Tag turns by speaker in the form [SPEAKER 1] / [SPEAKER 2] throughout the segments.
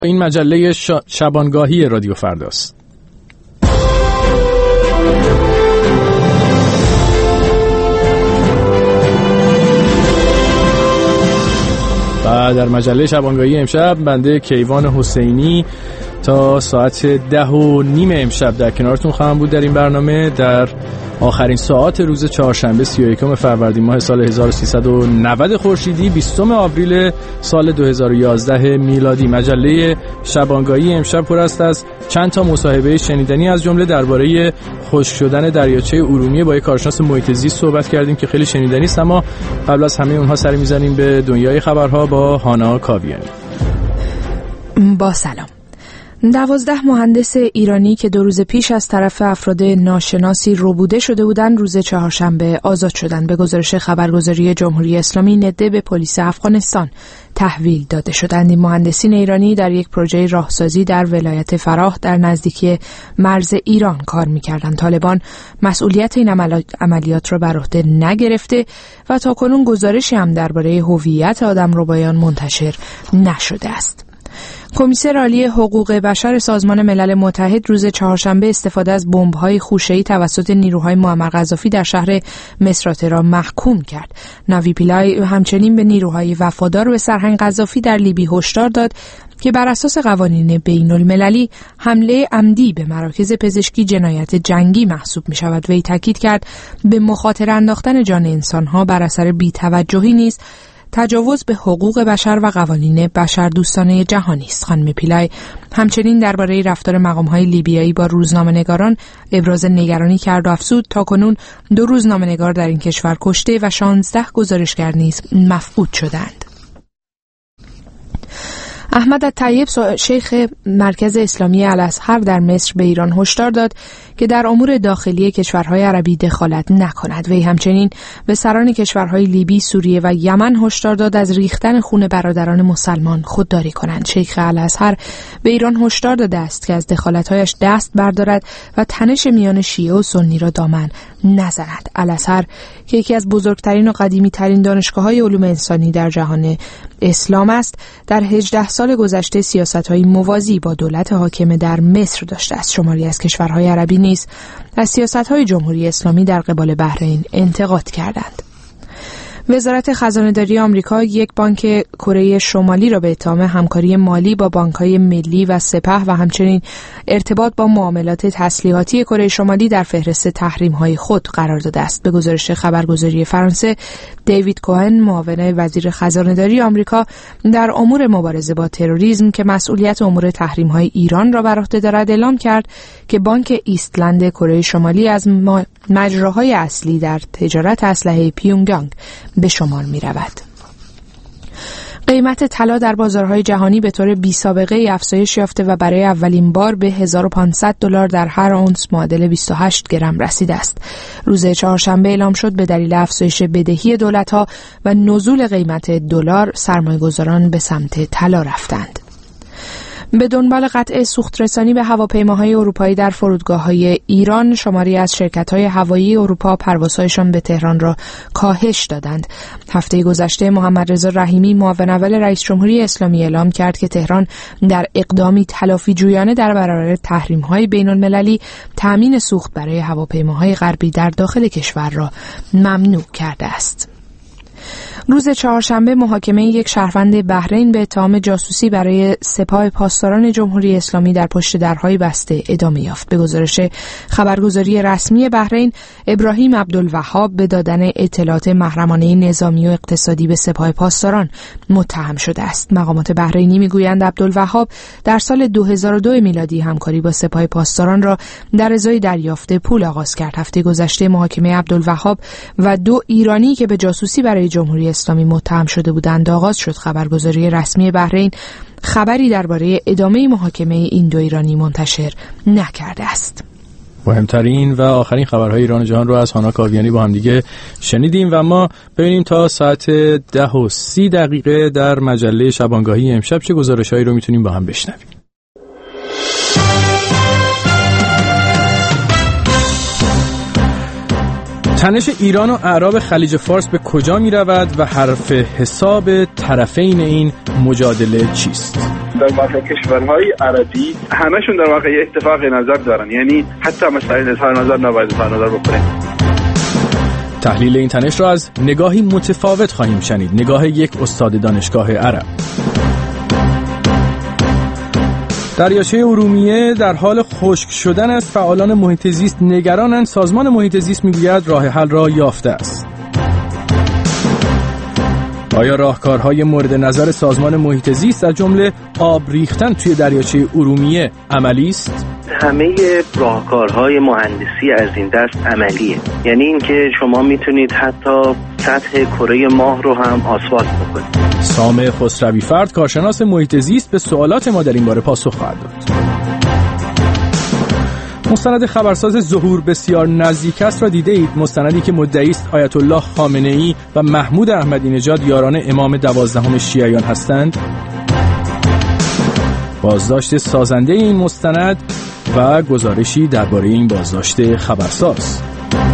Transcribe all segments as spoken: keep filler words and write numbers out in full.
[SPEAKER 1] این مجله ش... شبانگاهی رادیو فرداست. و در مجله شبانگاهی امشب بنده کیوان حسینی تا ساعت ده و نیم امشب در کنارتون خواهم بود در این برنامه. در آخرین ساعات روز چهارشنبه سی و یکم فروردین ماه سال هزار و سیصد و نود خورشیدی، بیستم آوریل سال دو هزار و یازده میلادی. مجله شبانگاهی امشب پر است از چند تا مصاحبه شنیدنی، از جمله درباره خشک شدن دریاچه ارومیه با یک کارشناس محیط زیست صحبت کردیم که خیلی شنیدنی است، اما قبل از همه اونها سر می‌زنیم به دنیای خبرها با هانا کاویانی.
[SPEAKER 2] با سلام. دوازده مهندس ایرانی که دو روز پیش از طرف افراد ناشناسی ربوده شده بودند روز چهارشنبه آزاد شدند. به گزارش خبرگزاری جمهوری اسلامی نده به پلیس افغانستان تحویل داده شدند. این مهندسین ایرانی در یک پروژه راهسازی در ولایت فراه در نزدیکی مرز ایران کار می‌کردند. طالبان مسئولیت این عملیات را بر عهده نگرفته و تاکنون گزارشی هم درباره هویت آدمربایان منتشر نشده است. کمیسر عالی حقوق بشر سازمان ملل متحد روز چهارشنبه استفاده از بمب‌های خوشه‌ای توسط نیروهای معمر قذافی در شهر مصرات را محکوم کرد. نوی پیلای همچنین به نیروهای وفادار به سرهنگ قذافی در لیبی هشدار داد که بر اساس قوانین بین المللی حمله عمدی به مراکز پزشکی جنایت جنگی محسوب می شود. وی تاکید کرد به مخاطره انداختن جان انسان‌ها بر اثر بی‌توجهی نیست، تجاوز به حقوق بشر و قوانین بشردوستانه جهانی است. خانم پیلای همچنین درباره رفتار مقام‌های لیبیایی با روزنامه‌نگاران ابراز نگرانی کرد و افزود تاکنون دو روزنامه‌نگار در این کشور کشته و شانزده گزارشگر نیز مفقود شدند. احمد الطیب شیخ مرکز اسلامی الازهر در مصر به ایران هشدار داد که در امور داخلی کشورهای عربی دخالت نکند. وی همچنین به سران کشورهای لیبی، سوریه و یمن هشدار داد از ریختن خون برادران مسلمان خودداری کنند. شیخ الازهر به ایران هشدار داده است که از دخالت‌هایش دست بردارد و تنش میان شیعه و سنی را دامن نزند. الازهر که یکی از بزرگترین و قدیمی‌ترین دانشگاه‌های علوم انسانی در جهان اسلام است، در هجده سال گذشته سیاست‌های موازی با دولت حاکم در مصر داشته است. شماری از کشورهای عربی نیز از سیاست‌های جمهوری اسلامی در قبال بحرین انتقاد کردند. وزارت خزانه‌داری آمریکا یک بانک کره شمالی را به اتهام همکاری مالی با بانک‌های ملی و سپه و همچنین ارتباط با معاملات تسلیحاتی کره شمالی در فهرست تحریم‌های خود قرار داده است. به گزارش خبرگزاری فرانسه، دیوید کوهن معاون وزیر خزانه‌داری آمریکا در امور مبارزه با تروریسم که مسئولیت امور تحریم‌های ایران را بر عهده دارد اعلام کرد که بانک ایستلند کره شمالی از مجراهای اصلی در تجارت اسلحه پیونگیانگ به شمار می رود. قیمت طلا در بازارهای جهانی به طور بی سابقه افزایش یافته و برای اولین بار به هزار و پانصد دلار در هر اونس معادل بیست و هشت گرم رسیده است. روز چهارشنبه اعلام شد به دلیل افزایش بدهی دولت‌ها و نزول قیمت دلار سرمایه‌گذاران به سمت طلا رفتند. به دنبال قطع سوخت‌رسانی به هواپیماهای اروپایی در فرودگاه‌های ایران، شماری از شرکت‌های هوایی اروپا پروازهایشان به تهران را کاهش دادند. هفته گذشته محمد رضا رحیمی معاون اول رئیس جمهوری اسلامی اعلام کرد که تهران در اقدامی تلافی جویانه در برابر تحریم‌های بین‌المللی تأمین سوخت برای هواپیماهای غربی در داخل کشور را ممنوع کرده است. روز چهارشنبه محاکمه یک شهروند بحرین به اتهام جاسوسی برای سپاه پاسداران جمهوری اسلامی در پشت درهای بسته ادامه یافت. به گزارش خبرگزاری رسمی بحرین، ابراهیم عبدالوهاب به دادن اطلاعات محرمانه نظامی و اقتصادی به سپاه پاسداران متهم شده است. مقامات بحرینی میگویند عبدالوهاب در سال دو هزار و دو میلادی همکاری با سپاه پاسداران را در ازای دریافت پول آغاز کرد. هفته گذشته محاکمه عبدالوهاب و دو ایرانی که به جاسوسی برای جمهوری اسلامی متهم شده بودند آغاز شد. خبرگزاری رسمی بحرین خبری درباره ادامه محاکمه این دو ایرانی منتشر نکرده است.
[SPEAKER 1] مهمترین و آخرین خبرهای ایران و جهان رو از هانا کاویانی با هم دیگه شنیدیم و ما ببینیم تا ساعت ده و سی دقیقه در مجله شبانگاهی امشب چه گزارش‌هایی رو میتونیم با هم بشنویم. تنش ایران و اعراب خلیج فارس به کجا می رود و حرف حساب طرفین این مجادله چیست؟
[SPEAKER 3] در واقع کشورهای عربی همشون در واقع اتفاق نظر دارن، یعنی حتی مسائل اظهار نظر نباید اظهار نظر بکنه.
[SPEAKER 1] تحلیل این تنش را از نگاهی متفاوت خواهیم شنید، نگاه یک استاد دانشگاه عرب. دریاچه ارومیه در حال خشک شدن است. فعالان محیط زیست نگرانند. سازمان محیط زیست میگوید راه حل را یافته است. آیا راهکارهای مورد نظر سازمان محیط زیست از جمله آب ریختن توی دریاچه ارومیه عملی است؟
[SPEAKER 4] همه راهکارهای مهندسی از این دست عملیه، یعنی اینکه شما میتونید حتی سطح کره ماه رو هم آسفالت بکنید.
[SPEAKER 1] سام خسروی فرد، کارشناس محیط زیست، به سوالات ما در این باره پاسخ خواهد داد. مستند خبرساز ظهور بسیار نزدیک است را دیده اید؟ مستندی که مدعی است آیت الله خامنه‌ای و محمود احمدی نژاد یاران امام دوازدهم شیعیان هستند. بازداشت سازنده این مستند و گزارشی درباره این بازداشت خبرساز.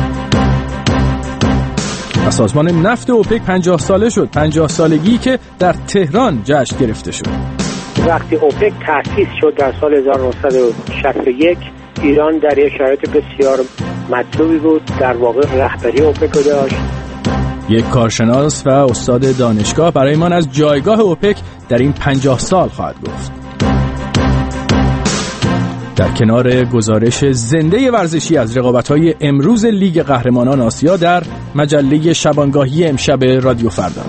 [SPEAKER 1] و سازمان نفت اوپک پنجاه ساله شد، پنجاه سالگی که در تهران جشن گرفته شد.
[SPEAKER 5] وقتی اوپک تأسیس شد در سال هزار و نهصد و شصت و یک، ایران در یک شرایط بسیار مطلوبی بود، در واقع رهبری اوپک رو داشت.
[SPEAKER 1] یک کارشناس و استاد دانشگاه برایمان از جایگاه اوپک در این پنجاه سال خواهد گفت. در کنار گزارش زنده ورزشی از رقابت‌های امروز لیگ قهرمانان آسیا در مجله شبانگاهی امشب رادیو فردا.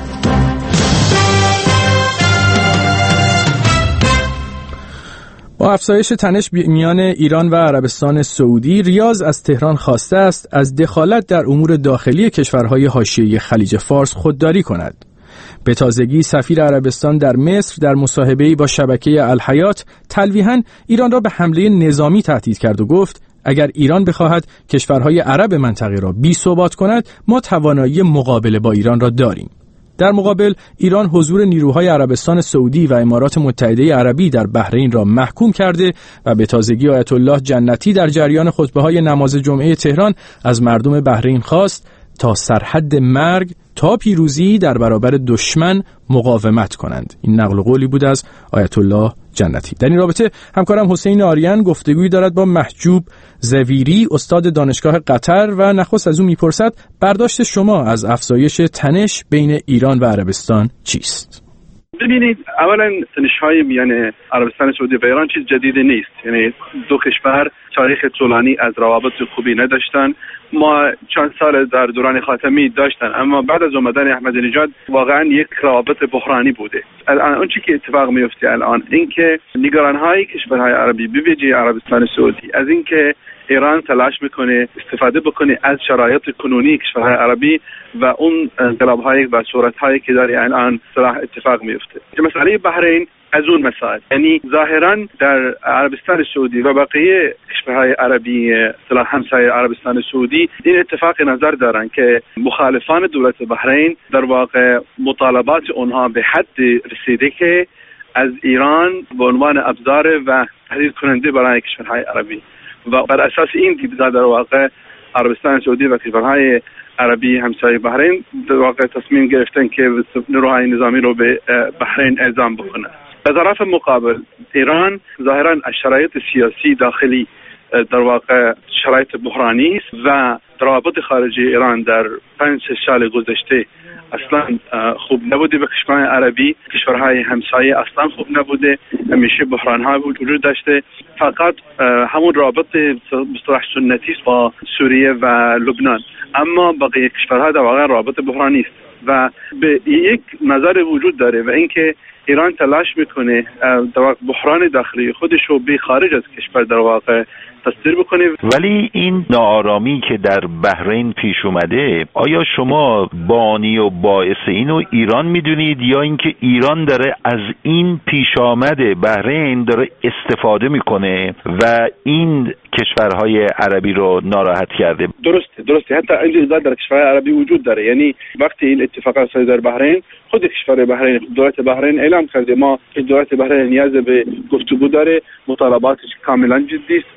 [SPEAKER 1] با افزایش تنش میان ایران و عربستان سعودی، ریاض از تهران خواسته است از دخالت در امور داخلی کشورهای حاشیه خلیج فارس خودداری کند. به تازگی سفیر عربستان در مصر در مصاحبه‌ای با شبکه الحیات تلویحاً ایران را به حمله نظامی تهدید کرد و گفت اگر ایران بخواهد کشورهای عرب منطقه را بی‌ثبات کند، ما توانایی مقابله با ایران را داریم. در مقابل ایران حضور نیروهای عربستان سعودی و امارات متحده عربی در بحرین را محکوم کرده و به تازگی آیت الله جنتی در جریان خطبه‌های نماز جمعه تهران از مردم بحرین خواست تا سرحد مرگ تا پیروزی در برابر دشمن مقاومت کنند. این نقل قولی بود از آیت الله جنتی. در این رابطه همکارم حسین آریان گفتگویی دارد با محجوب زویری، استاد دانشگاه قطر، و نخست از او میپرسد برداشت شما از افزایش تنش بین ایران و عربستان چیست؟
[SPEAKER 3] ببینید، اولا تنش‌های میان عربستان سعودی و ایران چیز جدیدی نیست. یعنی دو کشور تاریخ طولانی از روابط خوبی نداشتن. ما چند سال در دوران خاتمی داشتن، اما بعد از اومدن احمدی نژاد واقعا یک روابط بحرانی بوده. الان اون چیزی که اتفاق میفته الان اینکه نگران‌های کشورهای عربی به ویژه عربستان سعودی از اینکه ایران تلاش میکنه استفاده بکنه از شرایط کنونی کشورهای عربی و اون انقلاب‌های و صورت‌هایی که در الان صلاح اتفاق میفته. مسئله بحرین از اون مسائل، یعنی ظاهراً در عربستان سعودی و بقیه کشورهای عربی اصطلاح همسایه عربستان سعودی این اتفاق نظر دارن که مخالفان دولت بحرین در واقع مطالبات اونها به حد رسیده که از ایران به عنوان ابزار و تهدید کننده برای کشورهای عربی و بر اساس این دیدگاه در واقع عربستان سعودی و کشورهای عربی همسایه بحرین در واقع تصمیم گرفتن که نیروهای نظامی رو به بحرین اعزام بکنن. به طرف مقابل ایران ظاهراً از شرایط سیاسی داخلی در واقع شرایط بحرانی است و روابط خارجی ایران در پنج سال گذشته اصلا خوب نبوده. به کشورهای عربی، کشورهای همسایه اصلا خوب نبوده، همیشه بحران‌ها وجود داشته. فقط همون رابط مصطلح سنتی است با سوریه و لبنان، اما بقیه کشورها در واقع رابط بحرانی است و به یک نظر وجود داره و اینکه ایران تلاش میکنه در واقع بحران داخلی خودش رو به خارج از کشور در واقع تصدیر بکنه.
[SPEAKER 6] ولی این ناآرامی که در بحرین پیش اومده، آیا شما بانی و باعث اینو ایران میدونید یا اینکه ایران داره از این پیش آمده بحرین داره استفاده میکنه و این کشورهای عربی رو ناراحت کرده؟
[SPEAKER 3] درسته درسته حتی این در کشورهای عربی وجود داره. یعنی وقتی این اتفاقات افتاد در بحرین، خود کشور بحرین، دولت بحرین اعلام کرده ما دولت بحرین نیاز به گفتگو داره، مطالباتش کاملا جدی است و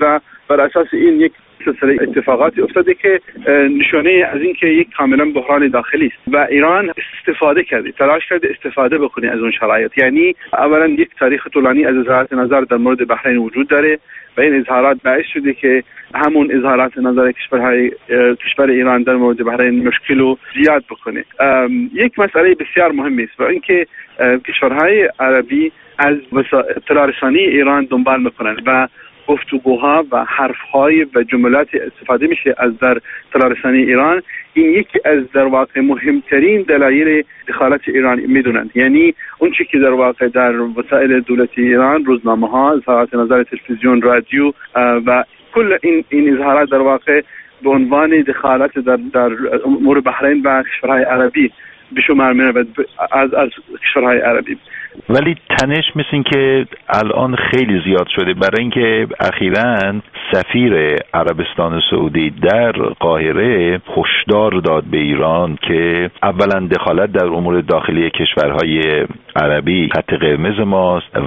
[SPEAKER 3] بر اساس این یک سلسله اتفاقاتی افتاده که نشانه از این که یک کاملا بحران داخلی است و ایران استفاده کرده، تلاش کرده استفاده بکنه از اون شرایط. یعنی اولا یک تاریخ طولانی از اظهارات نظر در مورد بحرین وجود داره و این اظهارات باعث شده که همون اظهارات نظر کشورهای کشور ایران در مورد بحرین مشکل و زیاد بکنه. یک مسئله بسیار مهمی است و اینکه کشورهای عربی از اطلاع رسانی ایران دنبال میکنن و گفتگوها و حرفهای و جملات استفاده میشه از در اطلاع رسانی ایران. این یکی از در واقع مهمترین دلایل دخالت ایران میدونند. یعنی اون چیزی که در واقع در وسایل دولتی ایران، روزنامه ها، اظهارات نظر تلویزیون، رادیو و کل این این اظهارات در واقع به عنوان دخالت در در امور بحرین و کشورهای عربی به شمار میرود از از کشورهای عربی.
[SPEAKER 6] ولی تنش مثل این که الان خیلی زیاد شده، برای اینکه اخیراً سفیر عربستان سعودی در قاهره هشدار داد به ایران که اولا دخالت در امور داخلی کشورهای عربی خط قرمز ماست و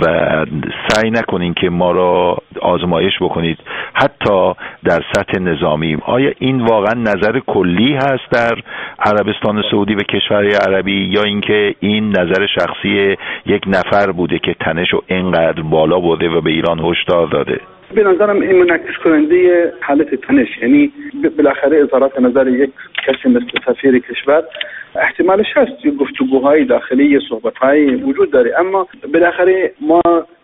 [SPEAKER 6] سعی نکنین که ما را آزمایش بکنید حتی در سطح نظامی. آیا این واقعا نظر کلی هست در عربستان سعودی و کشورهای عربی یا اینکه این نظر شخصی یک نفر بوده که تنش رو اینقدر بالا برده و به ایران هشدار داده؟
[SPEAKER 3] به نظرم این منعکس کننده حالت تنش، یعنی بالاخره اظهارات نظر یک کسی مثل سفیر کشور احتمالش هست یا گفتگوهای داخلی یا صحبت‌های وجود داره، اما بالاخره ما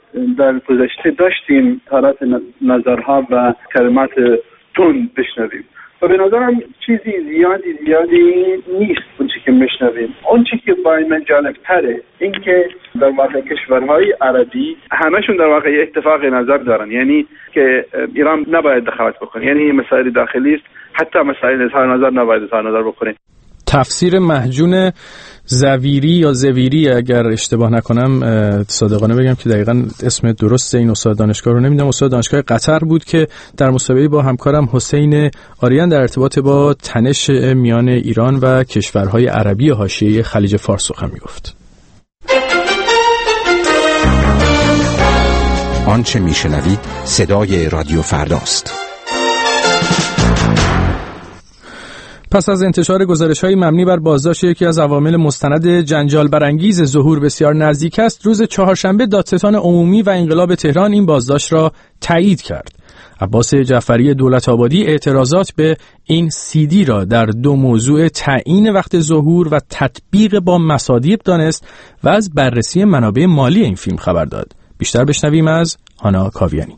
[SPEAKER 3] در گذشته داشتیم اظهارات نظرها و کلمات تون بشنویم و به نظرم چیزی زیادی زیادی نیست اون چی که میشنویم. اون چی که برای من جالب تره این که در واقع کشورهای عربی همشون در واقع اتفاق نظر دارن، یعنی که ایران نباید دخالت بکنه، یعنی مسائل داخلی است، حتی مسائل اظهار نظر نباید اظهار نظر بکنه.
[SPEAKER 1] تفسیر محجون زویری یا زویری اگر اشتباه نکنم صادقانه بگم که دقیقاً اسم درست این استاد دانشگاه رو نمیدونم، استاد دانشگاه قطر بود که در مصاحبه با همکارم حسین آریان در ارتباط با تنش میان ایران و کشورهای عربی حاشیه خلیج فارس سخن میگفت.
[SPEAKER 7] آنچه میشنوید صدای رادیو فرداست.
[SPEAKER 1] پس از انتشار گزارش‌های مبنی بر بازداشت یکی از عوامل مستند جنجال برانگیز ظهور بسیار نزدیک است، روز چهارشنبه دادستان عمومی و انقلاب تهران این بازداشت را تایید کرد. عباس جعفری دولت‌آبادی اعتراضات به این سیدی را در دو موضوع تعیین وقت ظهور و تطبیق با مصادیق دانست و از بررسی منابع مالی این فیلم خبر داد. بیشتر بشنویم از هانا کاویانی.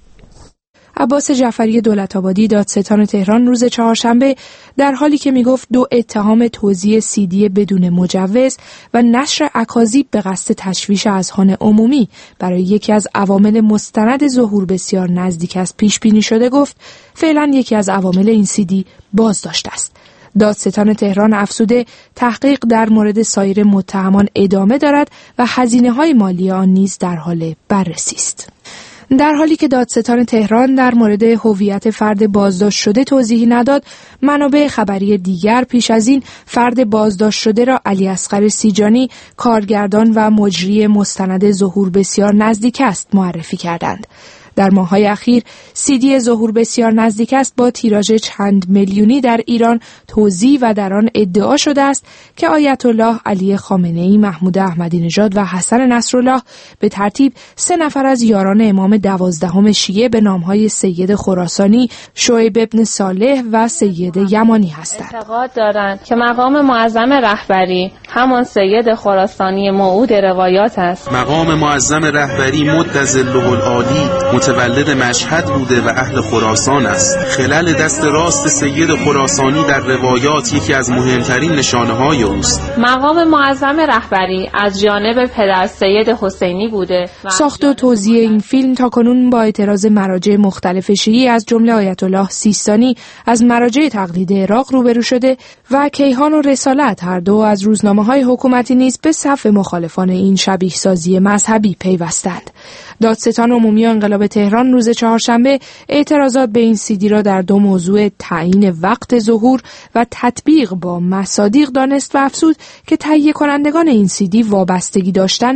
[SPEAKER 2] عباس جعفری دولت‌آبادی دادستان تهران روز چهارشنبه در حالی که میگفت دو اتهام توزیع سیدی بدون مجوز و نشر اکاذیب به قصد تشویش اذهان عمومی برای یکی از عوامل مستند ظهور بسیار نزدیک است پیش بینی شده، گفت فعلا یکی از عوامل این سیدی بازداشت است. دادستان تهران افزوده تحقیق در مورد سایر متهمان ادامه دارد و هزینه‌های مالی آن نیز در حال بررسی است. در حالی که دادستان تهران در مورد هویت فرد بازداشت شده توضیحی نداد، منابع خبری دیگر پیش از این فرد بازداشت شده را علی اصغر سیجانی، کارگردان و مجری مستند ظهور بسیار نزدیک است معرفی کردند. در ماه‌های اخیر سیدی ظهور بسیار نزدیک است با تیراژ چند میلیونی در ایران توزیع و در آن ادعا شده است که آیت الله علی خامنه‌ای، محمود احمدی نژاد و حسن نصرالله به ترتیب سه نفر از یاران امام دوازدهم شیعه به نام‌های سید خراسانی، شعیب ابن صالح و سید یمانی هستند.
[SPEAKER 8] اعتقاد دارند که مقام معظم رهبری همان سید خراسانی موعود روایات است.
[SPEAKER 9] مقام معظم رهبری مد ظله العالی متولد مشهد بوده و اهل خراسان است. خلال دست راست سید خراسانی در روایات یکی از مهمترین نشانه‌های اوست.
[SPEAKER 8] مقام معظم رهبری از جانب پدر سید حسینی بوده.
[SPEAKER 2] ساخت و توزیع این فیلم تاکنون با اعتراض مراجع مختلف شیعی از جمله آیت الله سیستانی از مراجع تقلید عراق روبرو شده و کیهان و رسالت هر دو از روزنامه‌های حکومتی نیز به صف مخالفان این شبیه سازی مذهبی پیوستند. دادستان عمومی انقلاب تهران روز چهارشنبه اعتراضات به این سیدی را در دو موضوع تعیین وقت ظهور و تطبیق با مصادیق دانست و افزود که تهیه کنندگان این سیدی وابستگی داشتن به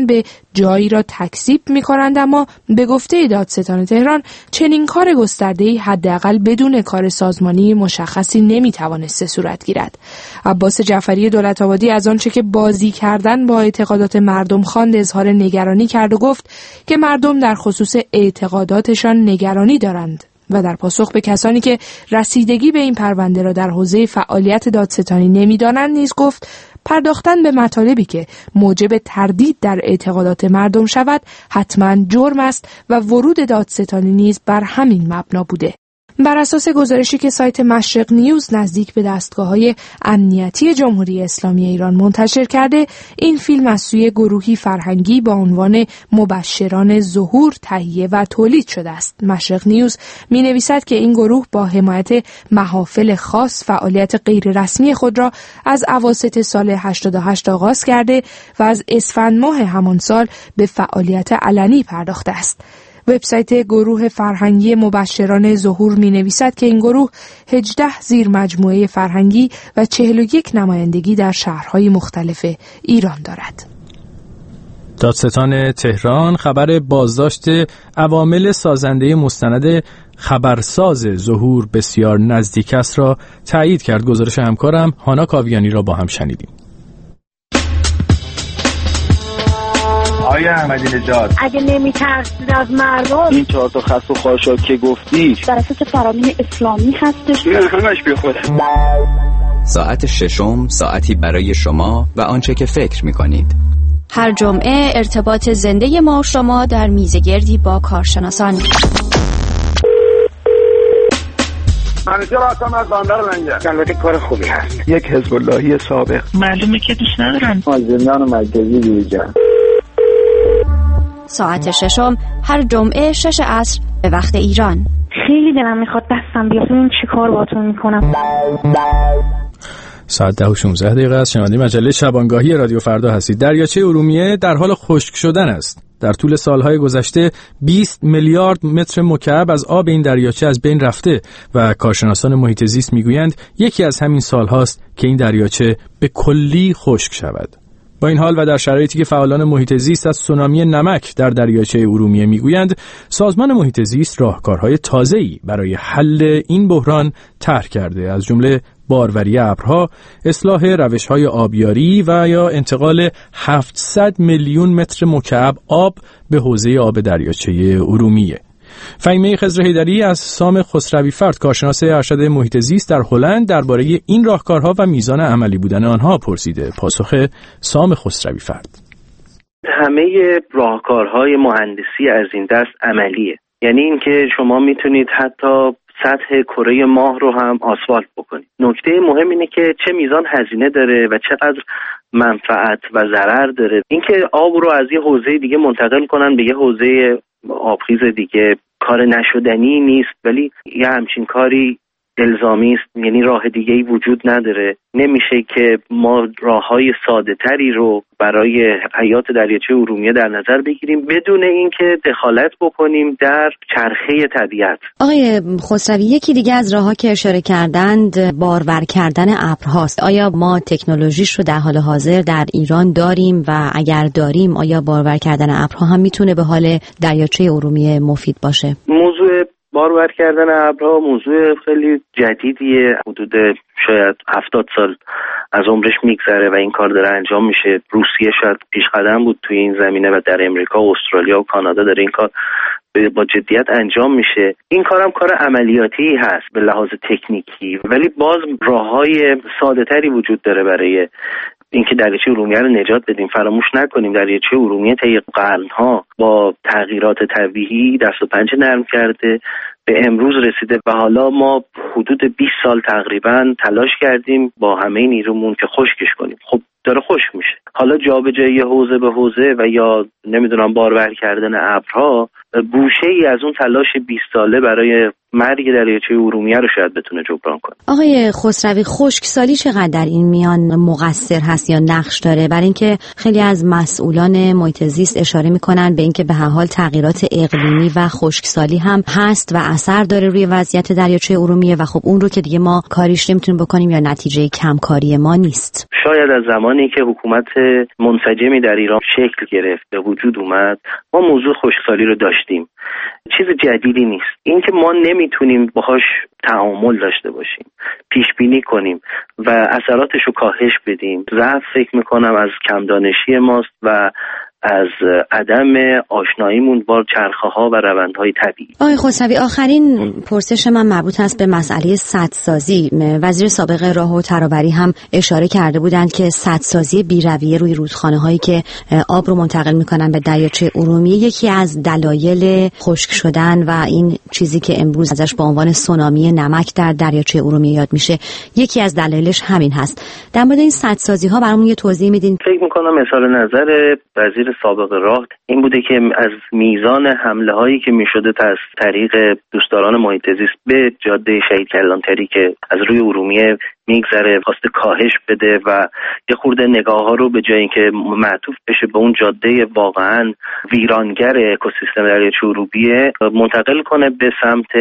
[SPEAKER 2] جایی را تکذیب می‌کنند، اما به گفته دادستان تهران چنین کار گسترده‌ای حداقل بدون کار سازمانی مشخصی نمی‌توانسته صورت گیرد. عباس جعفری دولت‌آبادی از آنچه که بازی کردن با اعتقادات مردم خواند اظهار نگرانی کرد و گفت که مردم در خصوص اعتقاداتشان نگرانی دارند و در پاسخ به کسانی که رسیدگی به این پرونده را در حوزه فعالیت دادستانی نمی‌دانند نیز گفت پرداختن به مطالبی که موجب تردید در اعتقادات مردم شود حتما جرم است و ورود دادستانی نیز بر همین مبنا بوده. بر اساس گزارشی که سایت مشرق نیوز نزدیک به دستگاه‌های امنیتی جمهوری اسلامی ایران منتشر کرده، این فیلم از سوی گروهی فرهنگی با عنوان مبشران ظهور تهیه و تولید شده است. مشرق نیوز می‌نویسد که این گروه با حمایت محافل خاص فعالیت غیررسمی خود را از اواسط سال هشتاد و هشت آغاز کرده و از اسفند ماه همان سال به فعالیت علنی پرداخته است. وبسایت گروه فرهنگی مبشران ظهور می‌نویسد که این گروه هجده زیر مجموعه فرهنگی و چهل و یک نمایندگی در شهرهای مختلف ایران دارد.
[SPEAKER 1] دادستان تهران خبر بازداشت عوامل سازنده مستند خبرساز ظهور بسیار نزدیک است را تایید کرد. گزارش همکارم هانا کاویانی را با هم شنیدیم.
[SPEAKER 10] آیا احمدی نژاد
[SPEAKER 11] اگه نمی‌ترسید از مردم،
[SPEAKER 10] این چهار تا خس و خاشاک که گفتی
[SPEAKER 11] در اساس فرامین اسلامی هستش؟
[SPEAKER 10] نه همش بی خود.
[SPEAKER 12] ساعت ششم ساعتی برای شما و آنچه که فکر می‌کنید.
[SPEAKER 13] هر جمعه ارتباط زنده ما و شما در میزگردی با کارشناسان.
[SPEAKER 10] منیجر آسام از باندر لنگه.
[SPEAKER 5] البته کار خوبی هست.
[SPEAKER 10] یک حزب اللهی سابق.
[SPEAKER 11] معلومه که دوست ندارن.
[SPEAKER 10] از زندان مرکزی دیجا.
[SPEAKER 13] ساعت ششم هر جمعه شش عصر به وقت ایران.
[SPEAKER 11] خیلی دلم میخواد دستم بیاد ببینم چی کار باهاتون میکنم.
[SPEAKER 1] ساعت ده و شانزده دقیقه است. شنونده مجله شبانگاهی رادیو فردا هستید. دریاچه ارومیه در حال خشک شدن است. در طول سالهای گذشته بیست میلیارد متر مکعب از آب این دریاچه از بین رفته و کارشناسان محیط زیست میگویند یکی از همین سالهاست که این دریاچه به کلی خشک شود. با این حال و در شرایطی که فعالان محیط زیست از سونامی نمک در دریاچه ارومیه میگویند، سازمان محیط زیست راهکارهای تازه‌ای برای حل این بحران طرح کرده، از جمله باروری ابرها، اصلاح روش‌های آبیاری و یا انتقال هفتصد میلیون متر مکعب آب به حوزه آب دریاچه ارومیه. فهیمه خضر حیدری از سام خسروی فرد، کارشناس ارشد محیط زیست در هلند، درباره این راهکارها و میزان عملی بودن آنها پرسیده. پاسخ سام خسروی فرد:
[SPEAKER 4] همه راهکارهای مهندسی از این دست عملیه. یعنی اینکه شما میتونید حتی سطح کره ماه رو هم آسفالت بکنید. نکته مهم اینه که چه میزان هزینه داره و چقدر منفعت و ضرر داره. اینکه آب رو از یه حوزه دیگه منتقل کنن به یه حوزه آبخیز دیگه کار نشدنی نیست، ولی یه همچین کاری الزامی است. یعنی راه دیگه‌ای وجود نداره. نمیشه که ما راههای ساده تری رو برای حیات دریاچه ارومیه در نظر بگیریم بدون اینکه دخالت بکنیم در چرخه طبیعت.
[SPEAKER 14] آقای خسروی، یکی دیگه از راه‌ها که اشاره کردند بارور کردن ابرهاست. آیا ما تکنولوژیش رو در حال حاضر در ایران داریم و اگر داریم آیا بارور کردن ابرها هم میتونه به حال دریاچه ارومیه مفید باشه؟
[SPEAKER 4] موضوع بارور کردن ابرها موضوع خیلی جدیدیه. حدود شاید هفتاد سال از عمرش میگذره و این کار داره انجام میشه. روسیه شاید پیش قدم بود توی این زمینه و در امریکا و استرالیا و کانادا داره این کار با جدیت انجام میشه. این کارم کار عملیاتی هست به لحاظ تکنیکی، ولی باز راههای ساده تری وجود داره برای اینکه دریاچه ارومیه رو نجات بدیم. فراموش نکنیم دریاچه ارومیه طی قرن‌ها با تغییرات طبیعی دست و پنجه نرم کرده به امروز رسیده و حالا ما حدود بیست سال تقریبا تلاش کردیم با همه نیرومون که خشکش کنیم. خب داره خشک میشه. حالا جابجایی حوزه به حوزه و یا نمیدونم بارور کردن ابرها گوشه ای از اون تلاش بیست ساله برای مرگ دریاچه ارومیه رو شاید بتونه جبران کنه.
[SPEAKER 14] آقای خسروی، خشکسالی چقدر در این میان مقصر هست یا نقش داره؟ برای اینکه خیلی از مسئولان محیط زیست اشاره میکنن به اینکه به هر حال تغییرات اقلیمی و خشکسالی هم هست و اثر داره روی وضعیت دریاچه ارومیه و خب اون رو که دیگه ما کاریش نمیتونیم بکنیم یا نتیجه کمکاری ما نیست.
[SPEAKER 4] شاید از زمانی که حکومت منسجمی در ایران شکل گرفت به وجود اومد ما موضوع خشکسالی رو داشتیم. چیز جدیدی نیست. این که ما نمیتونیم باهاش تعامل داشته باشیم، پیش بینی کنیم و اثراتش رو کاهش بدیم، ضعف فکر میکنم از کم دانشی ماست و از عدم آشناییمون با چرخه‌ها و روندهای طبیعی.
[SPEAKER 14] آقای خسروی، آخرین پرسش من مربوط است به مسئله سدسازی. وزیر سابق راه و ترابری هم اشاره کرده بودند که سدسازی بی‌رویه روی رودخانه‌هایی که آب رو منتقل می‌کنن به دریاچه ارومیه یکی از دلایل خشک شدن و این چیزی که امروز ازش به عنوان سونامی نمک در دریاچه ارومیه یاد میشه، یکی از دلایلش همین هست. در مورد این سدسازی‌ها برامون یه توضیح میدین؟
[SPEAKER 4] فکر می‌کنم مثال نظر وزیر سابق راه این بوده که از میزان حمله هایی که میشده از طریق دوستداران محیط زیست به جاده شهید کلانتری که از روی ارومیه میگذره خواسته کاهش بده و یه خورده نگاه ها رو به جای اینکه معطوف بشه به اون جاده واقعا ویرانگر اکوسیستم دریاچه ارومیه منتقل کنه به سمت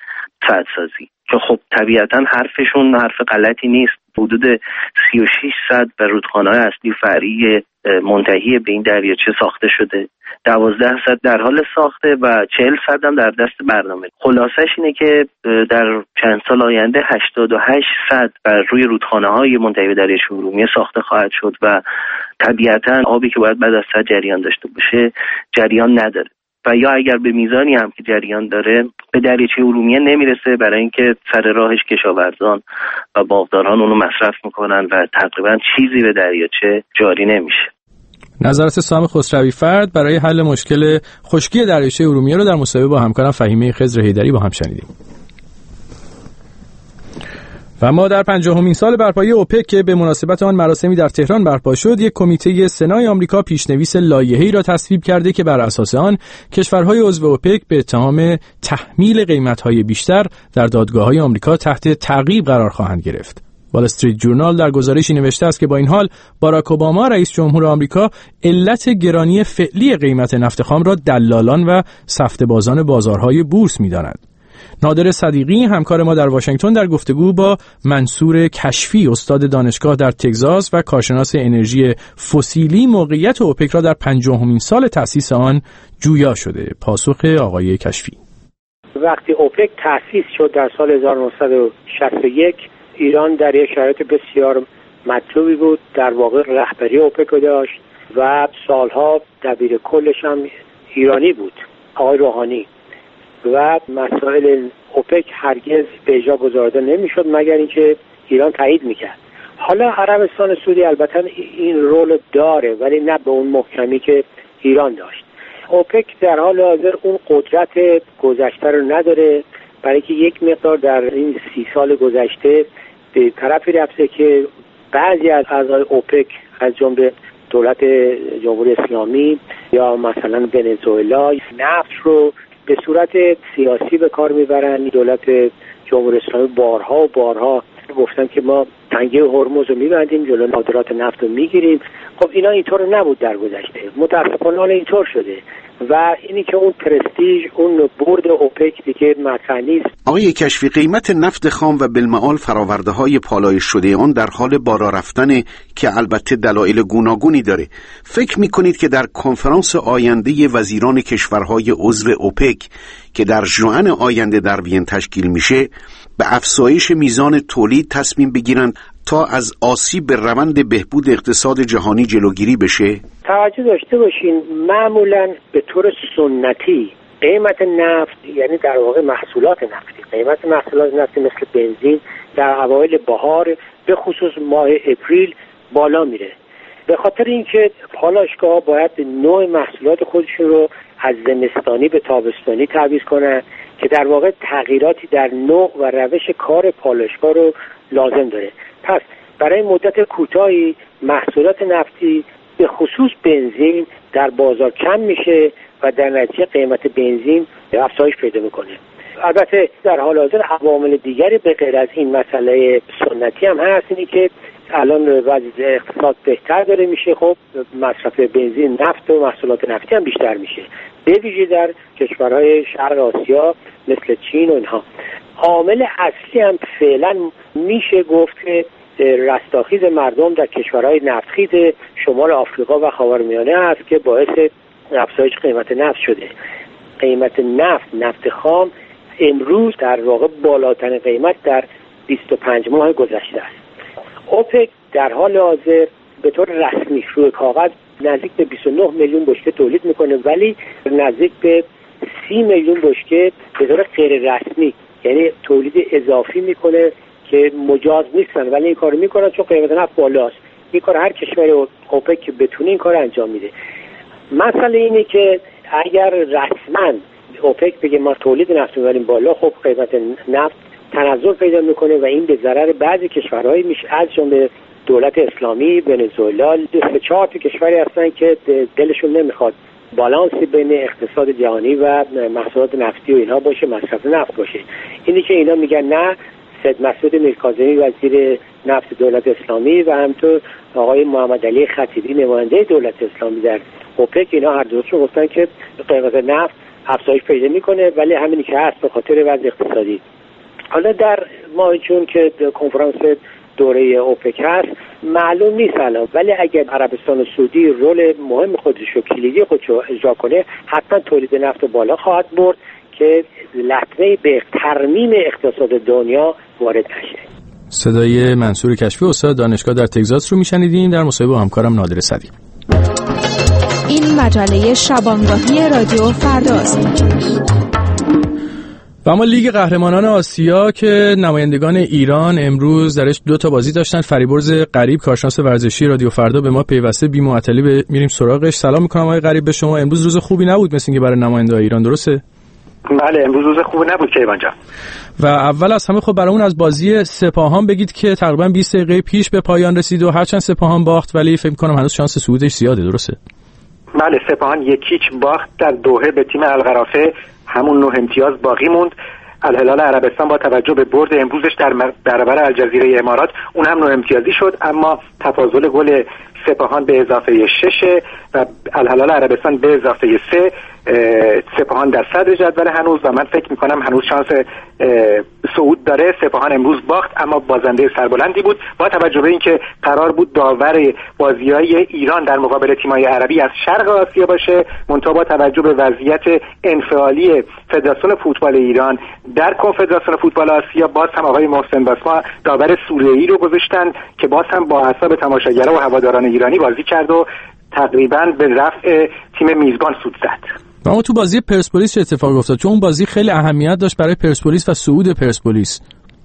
[SPEAKER 4] سدسازی که خب طبیعتا حرفشون حرف غلطی نیست. حدود سی و شش صد و رودخانه‌های اصلی فرعی منتهی به این دریاچه ساخته شده، دوازده صد در حال ساخته و چهل صد هم در دست برنامه. خلاصش اینه که در چند سال آینده هشتاد و هشت صد بر روی رودخانه‌های منتهی به دریاچه ارومیه ساخته خواهد شد و طبیعتا آبی که باید بعد از صد جریان داشته باشه جریان نداره و یا اگر به میزانی هم که جریان داره به دریاچه ارومیه نمیرسه، برای اینکه سر راهش کشاورزان و باغداران اونو مصرف میکنن و تقریبا چیزی به دریاچه جاری نمیشه.
[SPEAKER 1] نظرات سام خسروی فرد برای حل مشکل خشکی دریاچه ارومیه رو در مصاحبه با همکارم فهیمه خضر حیدری با هم شنیدیم. و ما در پنجاهمین سال برپایی اوپک که به مناسبت آن مراسمی در تهران برپا شد، یک کمیته سنای آمریکا پیشنویس لایحه‌ای را تصویب کرده که بر اساس آن کشورهای عضو اوپک به اتهام تحمیل قیمت‌های بیشتر در دادگاه‌های آمریکا تحت تعقیب قرار خواهند گرفت. وال استریت جورنال در گزارشی نوشته است که با این حال باراک اوباما رئیس جمهور آمریکا علت گرانی فعلی قیمت نفت خام را دلالان و سفته‌بازان بازارهای بورس می‌داند. نادر صدیقی همکار ما در واشنگتن در گفتگو با منصور کشفی استاد دانشگاه در تگزاس و کارشناس انرژی فسیلی موقعیت اوپک را در پنجاهمین سال تأسیس آن جویا شده. پاسخ آقای کشفی:
[SPEAKER 5] وقتی اوپک تأسیس شد در سال هزار و نهصد و شصت و یک ایران در یک شرایط بسیار مطلوبی بود. در واقع رهبری اوپک رو داشت و سالها دبیر کلش هم ایرانی بود، آقای روحانی، و مسائل اوپک هرگز به اجرا گذارده نمیشد مگر اینکه ایران تایید میکرد. حالا عربستان سعودی البته این رول داره ولی نه به اون محکمی که ایران داشت. اوپک در حال حاضر اون قدرت گذشته رو نداره، برای که یک مقدار در این سی سال گذشته به طرفی رفته که بعضی از اعضای اوپک از جمله دولت جمهوری اسلامی یا مثلا ونزوئلا نفت رو به صورت سیاسی به کار میبرن. دولت جمهوری اسلامی بارها و بارها گفتن که ما تنگه هرمز رو میبندیم، جلوی صادرات نفت رو میگیریم. خب اینا اینطور نبود در گذشته، متاسفانه اینطور شده و اینی که اون پرستیژ، اون برد اوپک دیگه مطرح نیست.
[SPEAKER 9] آقای کشفی، قیمت نفت خام و بالمعال فراورده‌های پالایش شده آن در حال بالا رفتن که البته دلایل گوناگونی داره. فکر می‌کنید که در کنفرانس آینده وزیران کشورهای عضو اوپک که در ژوئن آینده در وین تشکیل میشه به افزایش میزان تولید تصمیم بگیرند تا از آسیب به روند بهبود اقتصاد جهانی جلوگیری بشه؟
[SPEAKER 5] توجه داشته باشین معمولاً به طور سنتی قیمت نفت، یعنی در واقع محصولات نفتی، قیمت محصولات نفتی مثل بنزین در اوایل بهار به خصوص ماه اپریل بالا میره، به خاطر اینکه پالایشگاه‌ها باید نوع محصولات خودشون رو از زمستانی به تابستانی تعویض کنن که در واقع تغییراتی در نوع و روش کار پالایشگاه رو لازم داره. پس برای مدت کوتاهی محصولات نفتی به خصوص بنزین در بازار کم میشه و در نتیجه قیمت بنزین افزایش پیدا میکنه. البته در حال حاضر عوامل دیگری به غیر از این مسئله سنتی هم هست، اینی که الان وضعیت اقتصاد بهتر داره میشه، خب مصرف بنزین، نفت و محصولات نفتی هم بیشتر میشه، به ویژه در کشورهای شرق آسیا مثل چین و اینها. عامل اصلی هم فعلا میشه گفت که رستاخیز مردم در کشورهای نفتخیز شمال آفریقا و خاورمیانه است که باعث افزایش قیمت نفت شده. قیمت نفت، نفت خام امروز در واقع بالاترین قیمت در بیست و پنج ماه گذشته است. اوپک در حال حاضر به طور رسمی روی کاغذ نزدیک به بیست و نه میلیون بشکه تولید میکنه، ولی نزدیک به سی میلیون بشکه به طور غیر رسمی، یعنی تولید اضافی میکنه که مجاز نیستن، ولی این کارو میکنن چون قیمت نفت بالاست. این کار هر کشوری اوپک که بتونه این کار انجام میده. مسئله اینه که اگر رسما اوپک بگه ما تولید نفت میبریم بالا، خب قیمت نفت تنزل پیدا میکنه و این به ضرر بعضی کشورهای میشه، از جمله دولت اسلامی، ونزوئلا، سه چهار تا کشوری هستن که دلشون نمیخواد بالانسی بین اقتصاد جهانی و محصولات نفتی و اینها باشه، مصرف نفت باشه. اینی که اینا میگن نه، سید مسعود میرکاظمی وزیر نفت دولت اسلامی و همینطور آقای محمد علی خطیبی نماینده دولت اسلامی در اوپک، اینا هر دوشون گفتن که قیمت نفت افزایش پیدا میکنه، ولی همینی که هست به خاطر وضع اقتصادی. حالا در ماه جون که کنفرانس دوره اوپک هست معلوم نیست الان، ولی اگر عربستان سعودی رول مهم خودش و کلیدی خودش رو اجرا کنه، حتما تولید نفت بالا خواهد برد که لطمه به ترمیم اقتصاد دنیا وارد نشه.
[SPEAKER 1] صدای منصور کشفی استاد دانشگاه در تگزاس رو میشنیدین در مصاحبه با همکارم نادر صدیق.
[SPEAKER 2] این مجله شبانگاهی رادیو فرداست. و اما لیگ قهرمانان آسیا که نمایندگان ایران امروز درش دو تا بازی داشتن. فریبرز غریب کارشناس ورزشی رادیو فردا به ما پیوسته بی معطلی میریم سراغش. سلام میکنم آقای غریب به شما. امروز روز خوبی نبود مثل اینکه برای نمایندگان ایران، درسته؟
[SPEAKER 15] بله امروز روز خوبی نبود کیوان جان.
[SPEAKER 1] و اول از همه خب برامون از بازی سپاهان بگید که تقریبا بیست دقیقه پیش به پایان رسید و هرچند سپاهان باخت ولی فکر می‌کنم هنوز شانس صعودش زیاده، درسته؟
[SPEAKER 15] بله سپاهان یکیچ باخت در دوحه به تیم القرافه، همون نه امتیاز باقی موند. الهلال عربستان با توجه به برد امروزش در برابر الجزیره امارات اون هم نه امتیازی شد، اما تفاضل گل سپاهان به اضافه شش و الهلال عربستان به اضافه سه، سپاهان در صدر جدول هنوز و من فکر میکنم هنوز شانس صعود داره. سپاهان امروز باخت اما بازنده سربلندی بود، با توجه به اینکه قرار بود داور بازی‌های ایران در مقابل تیم‌های عربی از شرق آسیا باشه، منتها با توجه به وضعیت انفعالی فدراسیون فوتبال ایران در کنفدراسیون فوتبال آسیا باز هم آقای محسن باسما داور سوریه‌ای رو گذاشتن که باز هم با اعصاب تماشاگرها و هواداران ایرانی بازی کرد و تقریباً به رفع تیم میزبان سود زد.
[SPEAKER 1] و اما تو بازی پرسپولیس چه اتفاقی افتاد؟ چون اون بازی خیلی اهمیت داشت برای پرسپولیس و صعود پرسپولیس.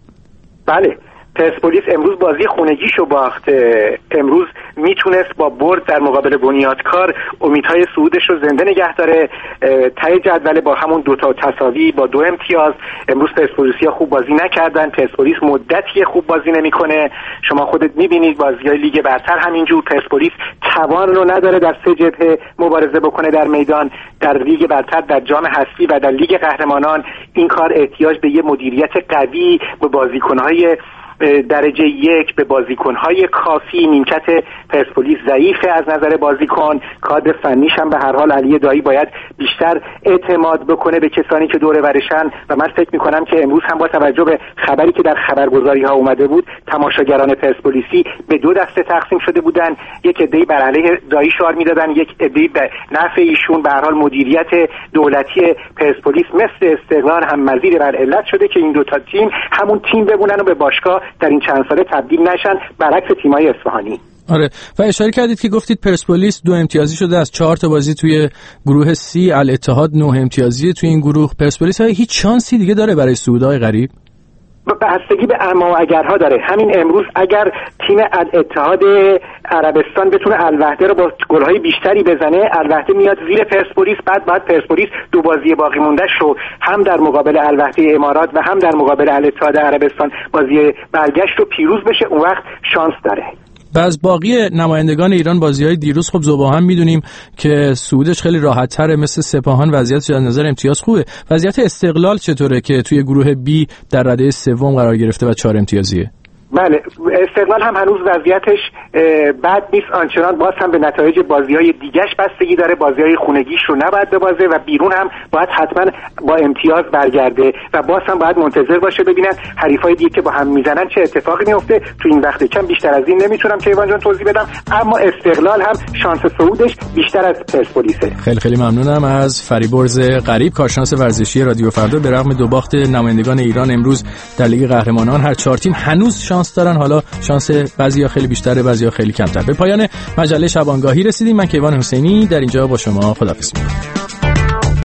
[SPEAKER 15] بله پرسپولیس امروز بازی خونگیشو باخت. امروز میتونست با برد در مقابل بنیادکار امیدهای صعودش رو زنده نگه داره. ته جدول با همون دوتا تساوی با دو امتیاز. امروز پرسپولیسیا خوب بازی نکردن، پرسپولیس مدتی خوب بازی نمیکنه. شما خودت میبینید بازی‌های لیگ برتر همینجور، پرسپولیس توان رو نداره در سه جبهه مبارزه بکنه در میدان. در لیگ برتر، در جام حذفی و در لیگ قهرمانان این کار احتیاج به یه مدیریت قوی، به بازیکن‌های درجه یک، به بازیکن‌های کافی. نیمکت پرسپولیس ضعیفه از نظر بازیکن، کادر فنیش هم به هر حال علی دایی باید بیشتر اعتماد بکنه به کسانی که دور ورشن و من فکر می‌کنم که امروز هم با توجه به خبری که در خبرگزاری‌ها اومده بود، تماشاگران پرسپولیسی به دو دسته تقسیم شده بودن. یک عده‌ای بر علیه دایی شعار می‌دادن، یک عده‌ای به نفع ایشون. به هر حال مدیریت دولتی پرسپولیس مثل استقلال هم مزید بر علت شده که این دو تا تیم همون تیم بمونن و به باشگاه در این چند ساله تبدیل نشن، برعکس تیم‌های اصفهانی.
[SPEAKER 1] آره و اشاره کردید که گفتید پرسپولیس دو امتیازی شده از چهار تا بازی توی گروه سی، الاتحاد نه امتیازی توی این گروه. پرسپولیس ها هیچ شانسی دیگه داره برای صعودهای غریب؟
[SPEAKER 15] بستگی به اما و اگرها داره. همین امروز اگر تیم الاتحاد عربستان بتونه الوحده رو با گل‌های بیشتری بزنه، الوحده میاد زیر پرسپولیس، بعد بعد پرسپولیس دو بازی باقی مونده شو هم در مقابل الوحده امارات و هم در مقابل الاتحاد عربستان بازی برگشت رو پیروز بشه، اون وقت شانس داره.
[SPEAKER 1] باز باقی نمایندگان ایران بازی‌های دیروز خب ذوب‌ها میدونیم که صعودش خیلی راحت‌تره، مثل سپاهان وضعیتش از نظر امتیاز خوبه. وضعیت استقلال چطوره که توی گروه بی در رده سوم قرار گرفته و چهار امتیازیه؟
[SPEAKER 15] بله، استقلال هم هنوز وضعیتش بد نیست آنچنان، باز هم به نتایج بازی‌های دیگه‌اش بستگی داره، بازی‌های خونگیش رو نباید ببازه و بیرون هم باید حتما با امتیاز برگرده و باز هم باید منتظر باشه ببینن حریفای دیگه که با هم میزنن چه اتفاقی میفته. تو این وقت کم بیشتر از این نمیتونم کیوان جان توضیح بدم، اما استقلال هم شانس صعودش بیشتر از پرسپولیسه.
[SPEAKER 1] خیلی خیلی ممنونم از فریبرز غریب، کارشناس ورزشی رادیو فردا. به رغم دو باخت نمایندگان ایران امروز در لیگ قهرمانان، هر چهار تیم هنوز شانس دارن، حالا شانس بعضیا خیلی بیشتره بعضیا خیلی کمتر. به پایان مجله شبانگاهی رسیدیم. من کیوان حسینی در اینجا با شما خداحافظی می‌کنم.